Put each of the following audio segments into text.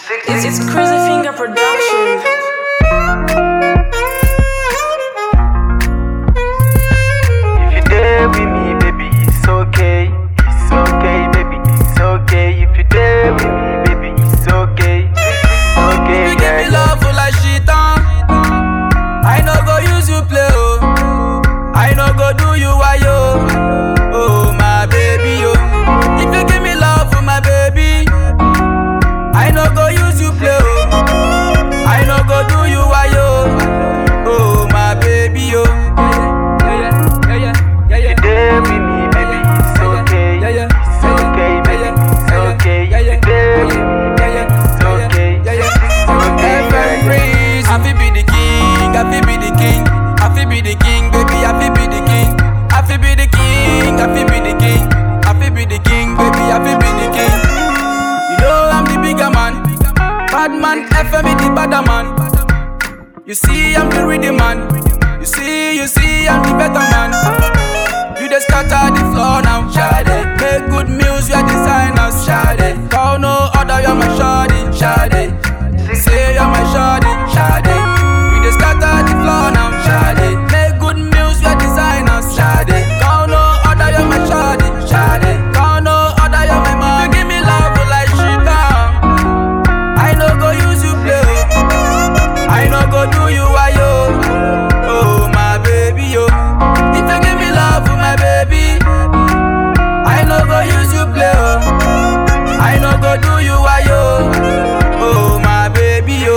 It's Crazy Finger Production. If you there with me, baby, it's okay. It's okay, baby, it's okay. If you there with me, baby, it's okay. It's okay, You give me love full like shit I no go use you play I no go do you why yo. Oh my baby yo. If you give me love for my baby, I no go use you play I no go do you why yo. Oh my baby yo. If you there with me, baby, it's okay. It's okay, baby, it's okay. If you there with me, baby, it's okay. It's okay, baby. I feel be the king, I feel be the king, I feel be the king, baby, I feel be the king, I feel be the king, I feel be the king, I feel be the king, baby, I feel be the king. You know I'm the bigger man, bad man, FM is the badder man. You see I'm the ready man, you see I'm the better man. You just scatter the floor now, shawty. Make good music, you're designers, shawty. Call no other, you're my shawty, shawty. Say you're my shawty, shawty. You just scatter the floor now, shawty. Make good music, you're designers, shawty. Call no other, you're my shawty, shawty. Call no other, you're my man. You give me love like shit I no go use you play I no go do you why yo. Oh my baby yo. If you give me love for my baby, I no go use you play I no go do you why yo. Oh my baby yo.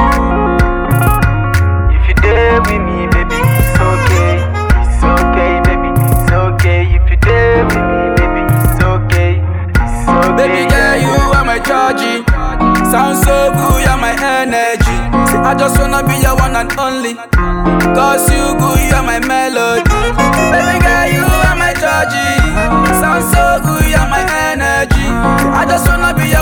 If you there with me, baby, it's okay. It's okay, baby, it's okay. If you there with me, baby, it's okay. It's okay. Baby girl, you are my chargy. Sound so good, you're my energy. See, I just wanna be your one and only. Cause you good, you're my melody. Baby girl, you are my chargy. Sound so good, you're my energy. See, I just wanna be your